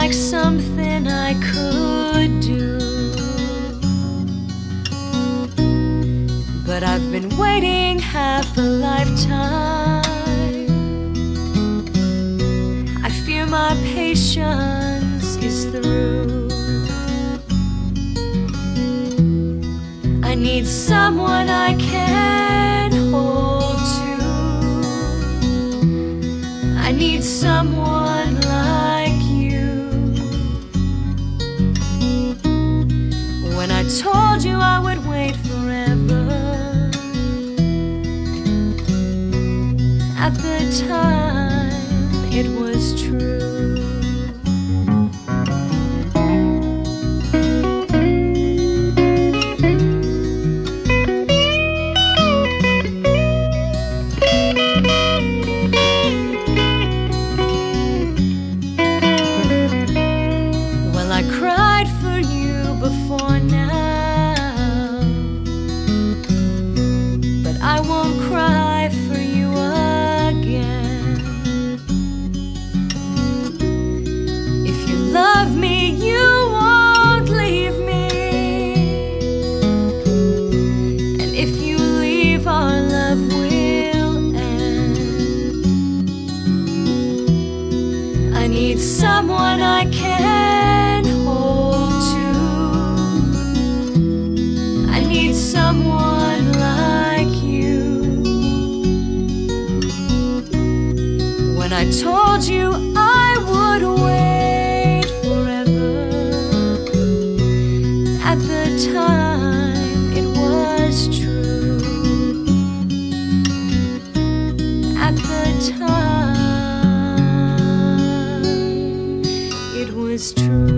like something I could do, but I've been waiting half a lifetime. I fear my patience is through. I need someone I can hold to. I need someone like you. When I told you I would wait forever, at the time it was true. I cried for you before now, but I won't cry for you again. If you love me, you won't leave me, and if you leave, our love will end. I need someone I can hold to. I need someone like you. When I told you I would wait forever, at the time it was true. At the time it was true.